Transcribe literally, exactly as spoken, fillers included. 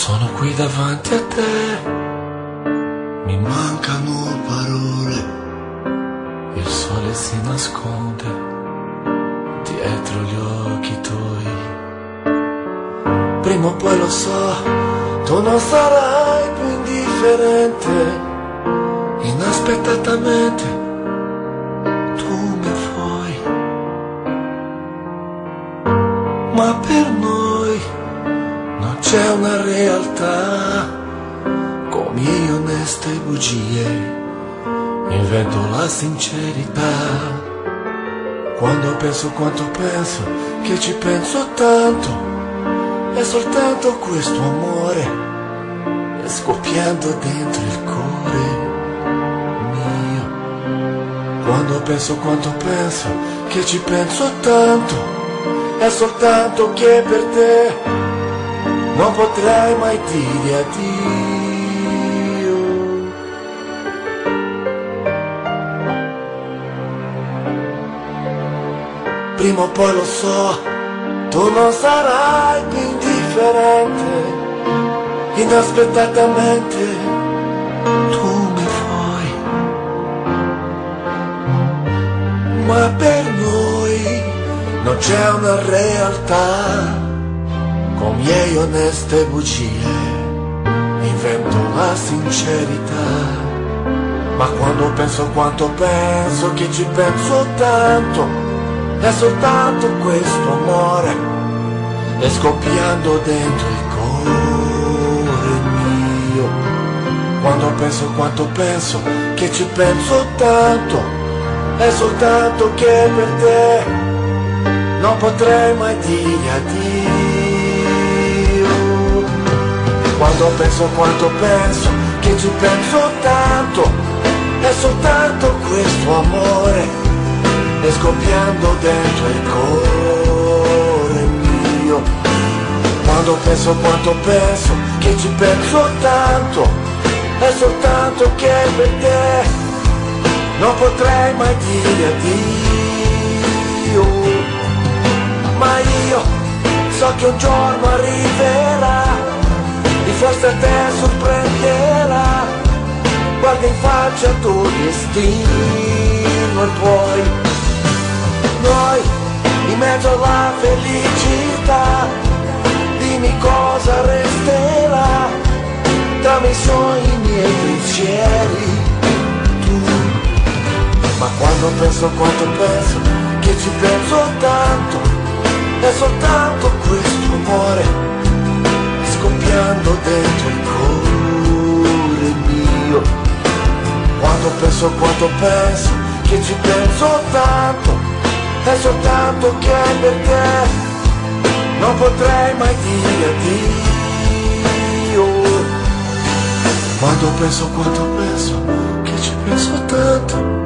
Sono qui davanti a te, mi mancano parole, il sole si nasconde dietro gli occhi tuoi. Prima o poi lo so, tu non sarai più indifferente, inaspettatamente tu mi vuoi, ma per noi non c'è una realtà, con miei oneste bugie invento la sincerità. Quando penso quanto penso, che ci penso tanto, è soltanto questo amore, è scoppiando dentro il cuore mio. Quando penso quanto penso, che ci penso tanto, è soltanto che per te non potrei mai dire addio. Prima o poi lo so, tu non sarai più indifferente, inaspettatamente tu mi vuoi, ma per noi non c'è una realtà, con miei oneste bugie invento la sincerità. Ma quando penso quanto penso, che ci penso tanto, è soltanto questo amore, è scoppiando dentro il cuore mio. Quando penso quanto penso, che ci penso tanto, è soltanto che per te non potrei mai dire addio. Quando penso quanto penso, che ci penso tanto, è soltanto questo amore, è scoppiando dentro il cuore mio. Quando penso quanto penso, che ci penso tanto, è soltanto che per te non potrei mai dire addio. Ma io so che un giorno arriverà, e forse a te sorprenderà, guarda in faccia il tuo destino e tuoi. Noi in mezzo alla felicità, dimmi cosa resterà tra i miei sogni, i miei pensieri, tu. Ma quando penso quanto penso, che ci penso tanto, è soltanto questo amore, scoppiando dentro il cuore mio. Quando penso quanto penso, che ci penso tanto, è soltanto che per te non potrei mai dire addio. Quando penso quanto penso, che ci penso tanto,